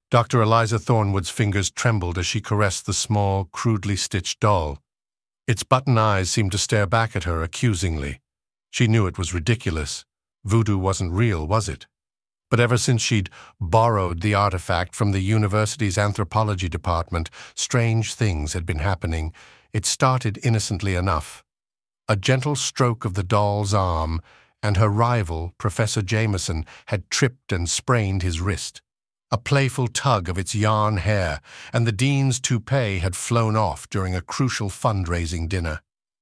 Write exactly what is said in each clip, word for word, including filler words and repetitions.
Doctor Eliza Thornwood's fingers trembled as she caressed the small, crudely stitched doll. Its button eyes seemed to stare back at her accusingly. She knew it was ridiculous. Voodoo wasn't real, was it? But ever since she'd borrowed the artifact from the university's anthropology department, strange things had been happening. It started innocently enough. A gentle stroke of the doll's arm, and her rival, Professor Jameson, had tripped and sprained his wrist. A playful tug of its yarn hair, and the dean's toupee had flown off during a crucial fundraising dinner.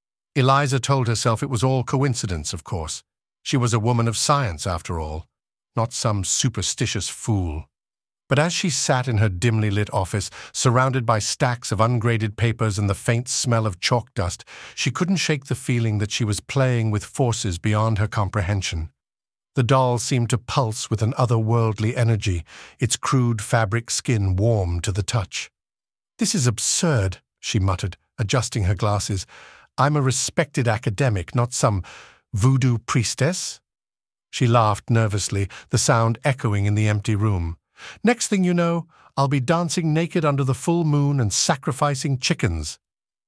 Eliza told herself it was all coincidence, of course. She was a woman of science, after all, not some superstitious fool. But as she sat in her dimly lit office, surrounded by stacks of ungraded papers and the faint smell of chalk dust, she couldn't shake the feeling that she was playing with forces beyond her comprehension. The doll seemed to pulse with an otherworldly energy, its crude fabric skin warm to the touch. "This is absurd," she muttered, adjusting her glasses. "I'm a respected academic, not some voodoo priestess." She laughed nervously, the sound echoing in the empty room. "Next thing you know, I'll be dancing naked under the full moon and sacrificing chickens."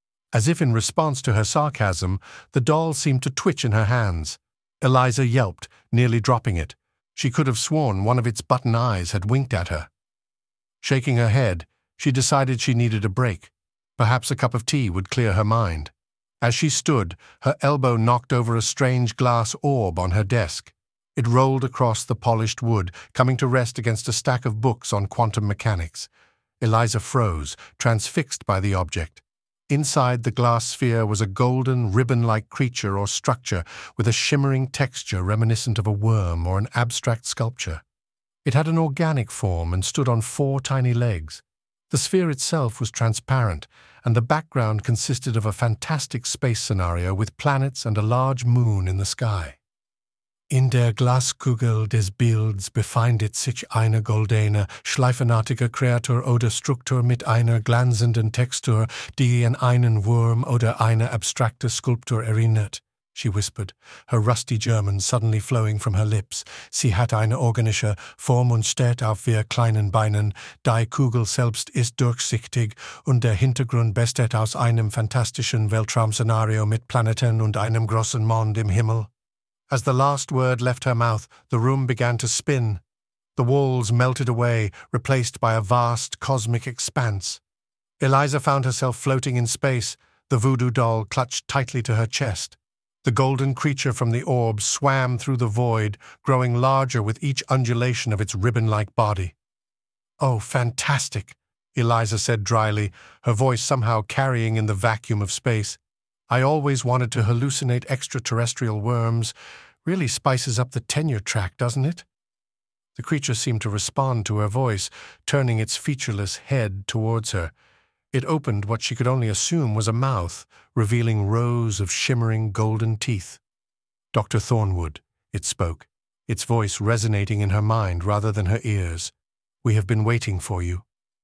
As if in response to her sarcasm, the doll seemed to twitch in her hands. Eliza yelped, nearly dropping it. She could have sworn one of its button eyes had winked at her. Shaking her head, she decided she needed a break. Perhaps a cup of tea would clear her mind. As she stood, her elbow knocked over a strange glass orb on her desk. It rolled across the polished wood, coming to rest against a stack of books on quantum mechanics. Eliza froze, transfixed by the object. Inside the glass sphere was a golden, ribbon-like creature or structure with a shimmering texture reminiscent of a worm or an abstract sculpture. It had an organic form and stood on four tiny legs. The sphere itself was transparent, and the background consisted of a fantastic space scenario with planets and a large moon in the sky. "In der Glaskugel des Bilds befindet sich eine goldene, schleifenartige Kreatur oder Struktur mit einer glanzenden Textur, die an einen Wurm oder eine abstrakte Skulptur erinnert," she whispered, her rusty German suddenly flowing from her lips. "Sie hat eine organische Form und steht auf vier kleinen Beinen. Die Kugel selbst ist durchsichtig und der Hintergrund besteht aus einem fantastischen Weltraumszenario mit Planeten und einem großen Mond im Himmel." As the last word left her mouth, the room began to spin. The walls melted away, replaced by a vast cosmic expanse. Eliza found herself floating in space, the voodoo doll clutched tightly to her chest. The golden creature from the orb swam through the void, growing larger with each undulation of its ribbon-like body. "Oh, fantastic," Eliza said dryly, her voice somehow carrying in the vacuum of space. "I always wanted to hallucinate extraterrestrial worms. Really spices up the tenure track, doesn't it?" The creature seemed to respond to her voice, turning its featureless head towards her. It opened what she could only assume was a mouth, revealing rows of shimmering golden teeth. "Doctor Thornwood," it spoke, its voice resonating in her mind rather than her ears. "We have been waiting for you."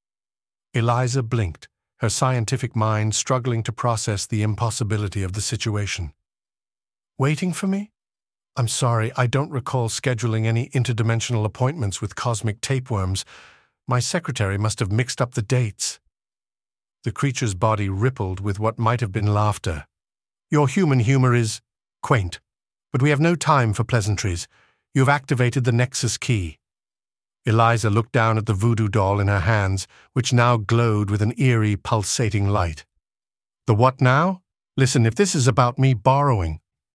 Eliza blinked, her scientific mind struggling to process the impossibility of the situation. "Waiting for me? I'm sorry, I don't recall scheduling any interdimensional appointments with cosmic tapeworms. My secretary must have mixed up the dates." The creature's body rippled with what might have been laughter. "Your human humor is quaint, but we have no time for pleasantries. You have activated the Nexus key." Eliza looked down at the voodoo doll in her hands, which now glowed with an eerie, pulsating light. "The what now? Listen, if this is about me borrowing,